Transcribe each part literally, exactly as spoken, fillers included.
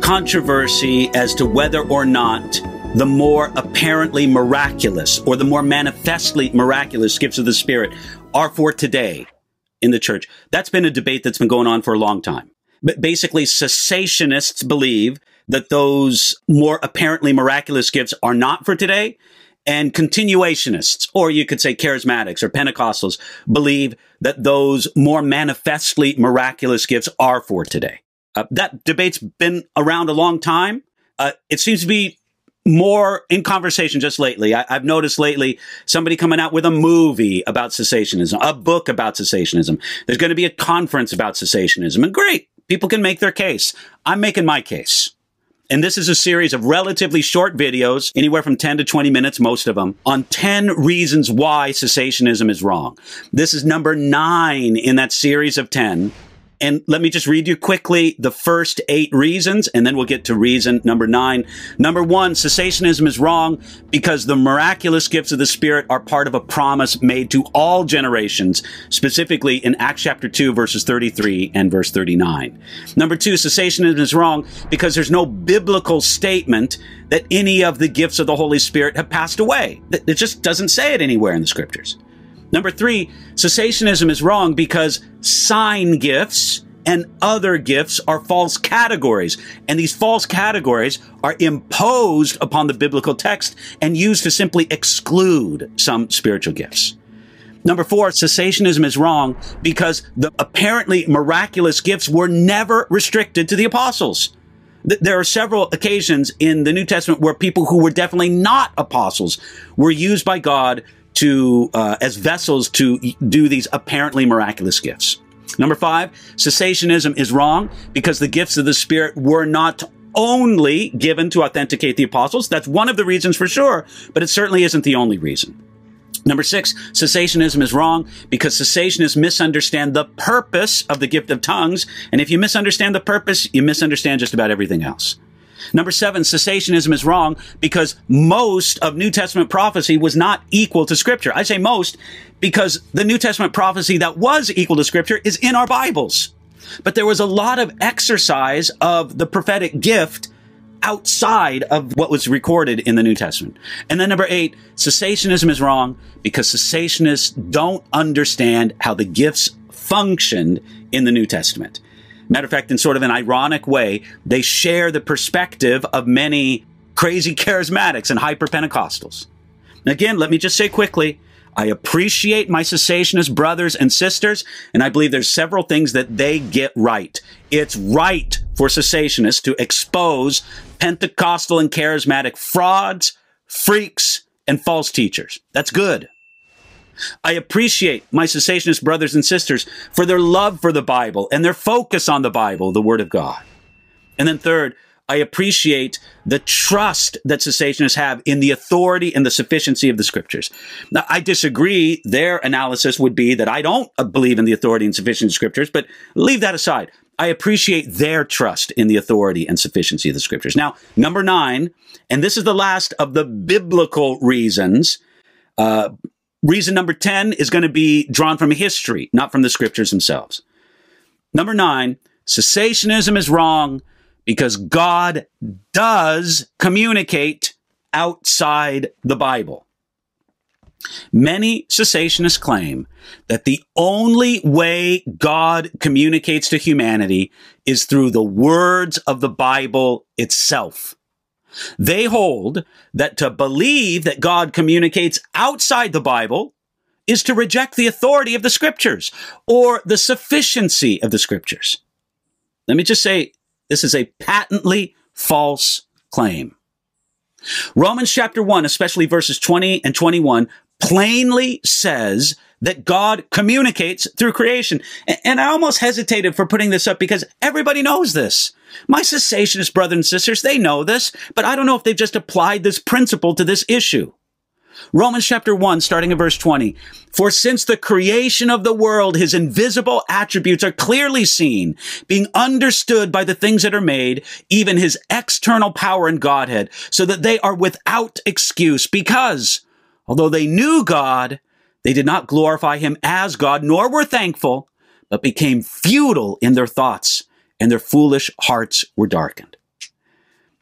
controversy as to whether or not the more apparently miraculous or the more manifestly miraculous gifts of the Spirit are for today in the church. That's been a debate that's been going on for a long time. But basically, cessationists believe that those more apparently miraculous gifts are not for today. And continuationists, or you could say charismatics or Pentecostals, believe that those more manifestly miraculous gifts are for today. Uh, that debate's been around a long time. Uh, it seems to be more in conversation just lately. I, I've noticed lately somebody coming out with a movie about cessationism, a book about cessationism. There's going to be a conference about cessationism. And great, people can make their case. I'm making my case. And this is a series of relatively short videos, anywhere from ten to twenty minutes, most of them, on ten reasons why cessationism is wrong. This is number nine in that series of ten. And let me just read you quickly the first eight reasons, and then we'll get to reason number nine. Number one, cessationism is wrong because the miraculous gifts of the Spirit are part of a promise made to all generations, specifically in Acts chapter two, verses thirty-three and verse thirty-nine. Number two, cessationism is wrong because there's no biblical statement that any of the gifts of the Holy Spirit have passed away. It just doesn't say it anywhere in the Scriptures. Number three, cessationism is wrong because sign gifts and other gifts are false categories. And these false categories are imposed upon the biblical text and used to simply exclude some spiritual gifts. Number four, cessationism is wrong because the apparently miraculous gifts were never restricted to the apostles. There are several occasions in the New Testament where people who were definitely not apostles were used by God to uh, as vessels to do these apparently miraculous gifts. Number five, cessationism is wrong because the gifts of the Spirit were not only given to authenticate the apostles. That's one of the reasons for sure, but it certainly isn't the only reason. Number six, cessationism is wrong because cessationists misunderstand the purpose of the gift of tongues. And if you misunderstand the purpose, you misunderstand just about everything else. Number seven, cessationism is wrong because most of New Testament prophecy was not equal to Scripture. I say most because the New Testament prophecy that was equal to Scripture is in our Bibles. But there was a lot of exercise of the prophetic gift outside of what was recorded in the New Testament. And then number eight, cessationism is wrong because cessationists don't understand how the gifts functioned in the New Testament. Matter of fact, in sort of an ironic way, they share the perspective of many crazy charismatics and hyper-Pentecostals. And again, let me just say quickly, I appreciate my cessationist brothers and sisters, and I believe there's several things that they get right. It's right for cessationists to expose Pentecostal and charismatic frauds, freaks, and false teachers. That's good. I appreciate my cessationist brothers and sisters for their love for the Bible and their focus on the Bible, the Word of God. And then third, I appreciate the trust that cessationists have in the authority and the sufficiency of the Scriptures. Now, I disagree. Their analysis would be that I don't believe in the authority and sufficiency of Scriptures, but leave that aside. I appreciate their trust in the authority and sufficiency of the Scriptures. Now, number nine, and this is the last of the biblical reasons, uh, reason number ten is going to be drawn from history, not from the Scriptures themselves. Number nine, cessationism is wrong because God does communicate outside the Bible. Many cessationists claim that the only way God communicates to humanity is through the words of the Bible itself. They hold that to believe that God communicates outside the Bible is to reject the authority of the Scriptures or the sufficiency of the Scriptures. Let me just say, this is a patently false claim. Romans chapter one, especially verses twenty and twenty-one, plainly says that God communicates through creation. And I almost hesitated for putting this up because everybody knows this. My cessationist brothers and sisters, they know this, but I don't know if they've just applied this principle to this issue. Romans chapter one, starting at verse twenty, for since the creation of the world, his invisible attributes are clearly seen, being understood by the things that are made, even his external power and Godhead, so that they are without excuse, because although they knew God, they did not glorify him as God, nor were thankful, but became futile in their thoughts, and their foolish hearts were darkened.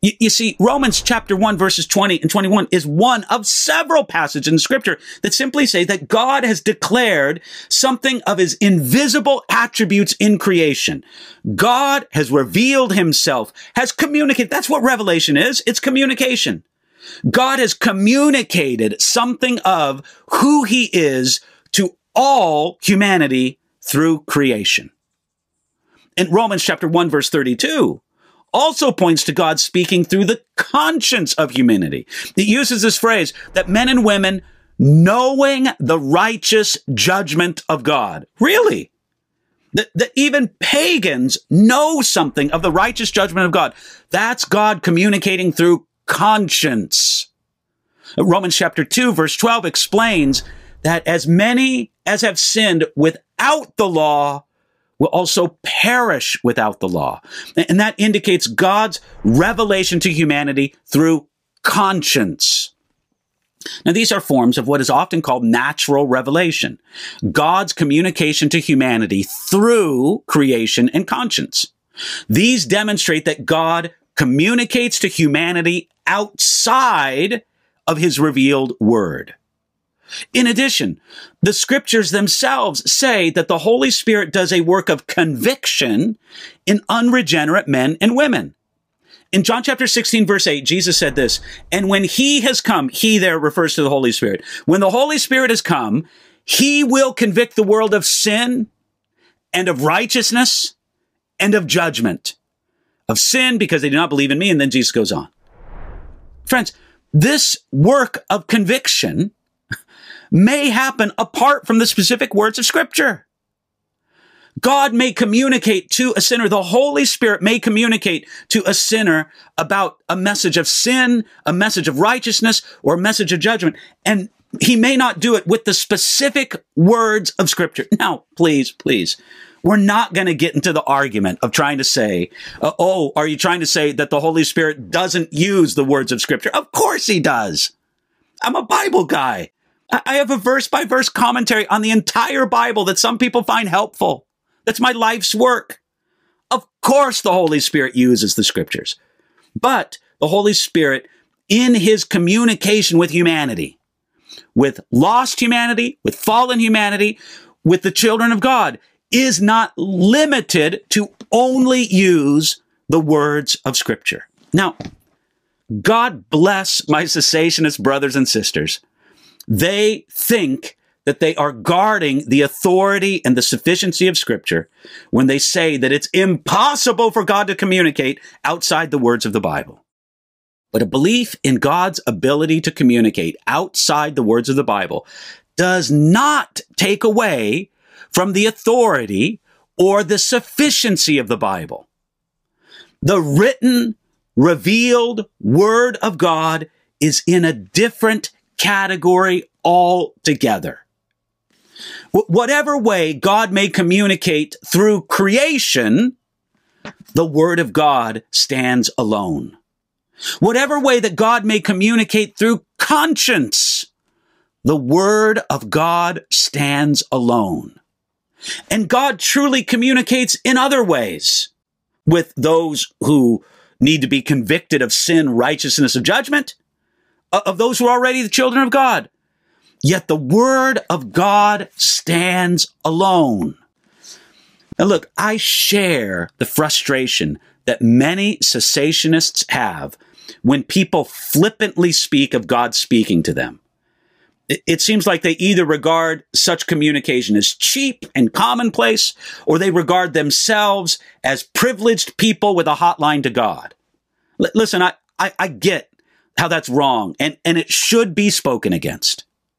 You, you see, Romans chapter one, verses twenty and twenty-one is one of several passages in Scripture that simply say that God has declared something of his invisible attributes in creation. God has revealed himself, has communicated. That's what revelation is. It's communication. God has communicated something of who he is to all humanity through creation. In Romans chapter one, verse thirty-two, also points to God speaking through the conscience of humanity. It uses this phrase that men and women knowing the righteous judgment of God. Really? That, that even pagans know something of the righteous judgment of God. That's God communicating through conscience. Romans chapter two, verse twelve explains that as many as have sinned without the law will also perish without the law. And that indicates God's revelation to humanity through conscience. Now, these are forms of what is often called natural revelation, God's communication to humanity through creation and conscience. These demonstrate that God communicates to humanity outside of his revealed word. In addition, the scriptures themselves say that the Holy Spirit does a work of conviction in unregenerate men and women. In John chapter sixteen, verse eight, Jesus said this, and when he has come, he there refers to the Holy Spirit. When the Holy Spirit has come, he will convict the world of sin and of righteousness and of judgment. Of sin because they do not believe in me. And then Jesus goes on. Friends, this work of conviction may happen apart from the specific words of Scripture. God may communicate to a sinner, the Holy Spirit may communicate to a sinner about a message of sin, a message of righteousness, or a message of judgment. And he may not do it with the specific words of Scripture. Now, please, please, we're not going to get into the argument of trying to say, uh, oh, are you trying to say that the Holy Spirit doesn't use the words of Scripture? Of course he does. I'm a Bible guy. I have a verse-by-verse commentary on the entire Bible that some people find helpful. That's my life's work. Of course, the Holy Spirit uses the Scriptures. But the Holy Spirit, in his communication with humanity, with lost humanity, with fallen humanity, with the children of God, is not limited to only use the words of Scripture. Now, God bless my cessationist brothers and sisters. They think that they are guarding the authority and the sufficiency of Scripture when they say that it's impossible for God to communicate outside the words of the Bible. But a belief in God's ability to communicate outside the words of the Bible does not take away from the authority or the sufficiency of the Bible. The written, revealed Word of God is in a different category altogether. W- whatever way God may communicate through creation, the Word of God stands alone. Whatever way that God may communicate through conscience, the Word of God stands alone. And God truly communicates in other ways with those who need to be convicted of sin, righteousness, of judgment, of those who are already the children of God. Yet the Word of God stands alone. Now look, I share the frustration that many cessationists have when people flippantly speak of God speaking to them. It seems like they either regard such communication as cheap and commonplace, or they regard themselves as privileged people with a hotline to God. L- listen, I, I, I get how that's wrong, and, and it should be spoken against.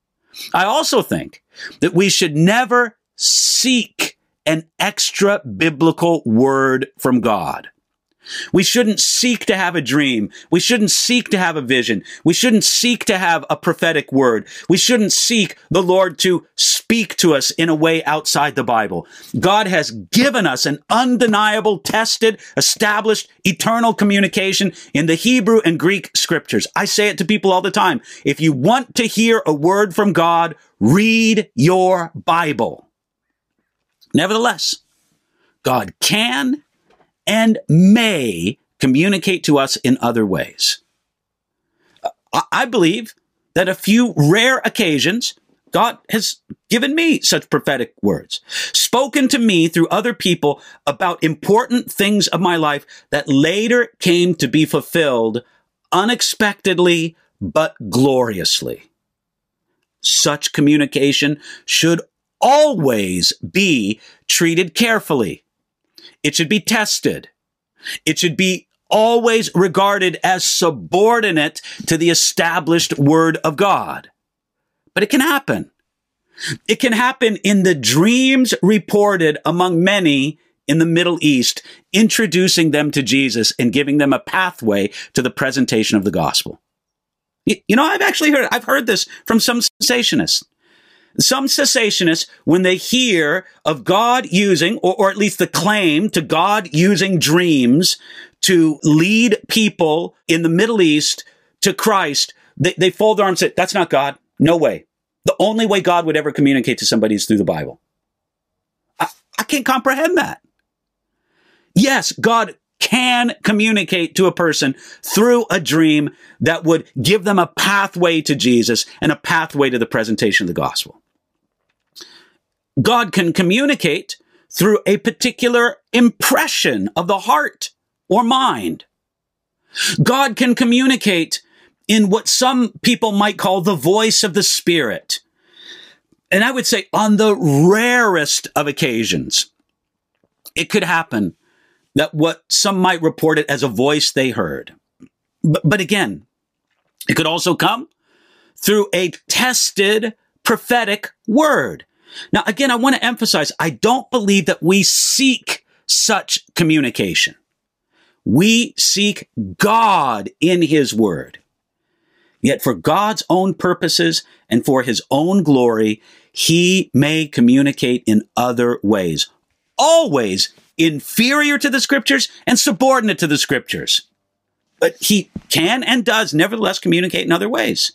I also think that we should never seek an extra biblical word from God. We shouldn't seek to have a dream. We shouldn't seek to have a vision. We shouldn't seek to have a prophetic word. We shouldn't seek the Lord to speak to us in a way outside the Bible. God has given us an undeniable, tested, established, eternal communication in the Hebrew and Greek scriptures. I say it to people all the time. If you want to hear a word from God, read your Bible. Nevertheless, God can and may communicate to us in other ways. I believe that a few rare occasions, God has given me such prophetic words, spoken to me through other people about important things of my life that later came to be fulfilled unexpectedly but gloriously. Such communication should always be treated carefully. It should be tested. It should be always regarded as subordinate to the established word of God. But it can happen. It can happen in the dreams reported among many in the Middle East, introducing them to Jesus and giving them a pathway to the presentation of the gospel. You know, I've actually heard, I've heard this from some cessationists. Some cessationists, when they hear of God using, or, or at least the claim to God using dreams to lead people in the Middle East to Christ, they, they fold their arms and say, that's not God. No way. The only way God would ever communicate to somebody is through the Bible. I, I can't comprehend that. Yes, God can communicate to a person through a dream that would give them a pathway to Jesus and a pathway to the presentation of the gospel. God can communicate through a particular impression of the heart or mind. God can communicate in what some people might call the voice of the Spirit. And I would say on the rarest of occasions, it could happen that what some might report it as a voice they heard. But, but again, it could also come through a tested prophetic word. Now, again, I want to emphasize, I don't believe that we seek such communication. We seek God in his word. Yet for God's own purposes and for his own glory, he may communicate in other ways, always inferior to the scriptures and subordinate to the scriptures. But he can and does nevertheless communicate in other ways.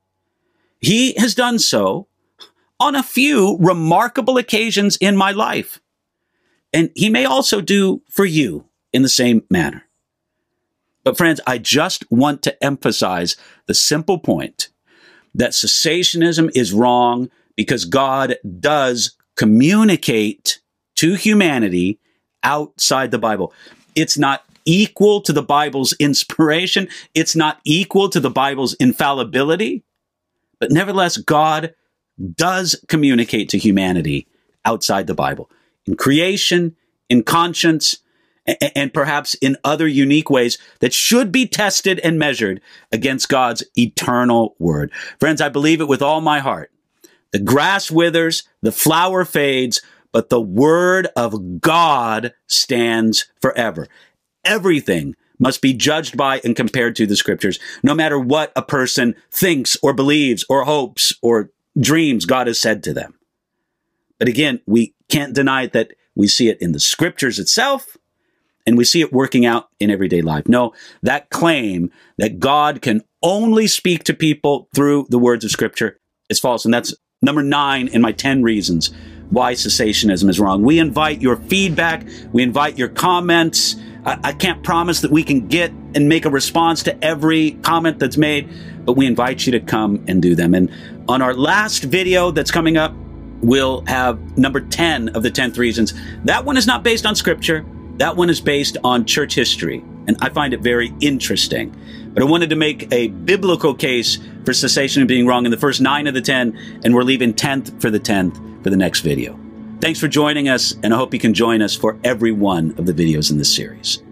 He has done so on a few remarkable occasions in my life. And he may also do for you in the same manner. But friends, I just want to emphasize the simple point that cessationism is wrong because God does communicate to humanity outside the Bible. It's not equal to the Bible's inspiration. It's not equal to the Bible's infallibility. But nevertheless, God does communicate to humanity outside the Bible, in creation, in conscience, and, and perhaps in other unique ways that should be tested and measured against God's eternal word. Friends, I believe it with all my heart. The grass withers, the flower fades, but the word of God stands forever. Everything must be judged by and compared to the scriptures, no matter what a person thinks or believes or hopes or dreams God has said to them. But again, we can't deny that we see it in the scriptures itself, and we see it working out in everyday life. No, that claim that God can only speak to people through the words of scripture is false. And that's number nine in my ten reasons why cessationism is wrong. We invite your feedback. We invite your comments. I, I can't promise that we can get and make a response to every comment that's made, but we invite you to come and do them. And on our last video that's coming up, we'll have number ten of the tenth reasons. That one is not based on scripture. That one is based on church history. And I find it very interesting. But I wanted to make a biblical case for cessation being wrong in the first nine of the ten, and we're leaving tenth for the tenth for the next video. Thanks for joining us, and I hope you can join us for every one of the videos in this series.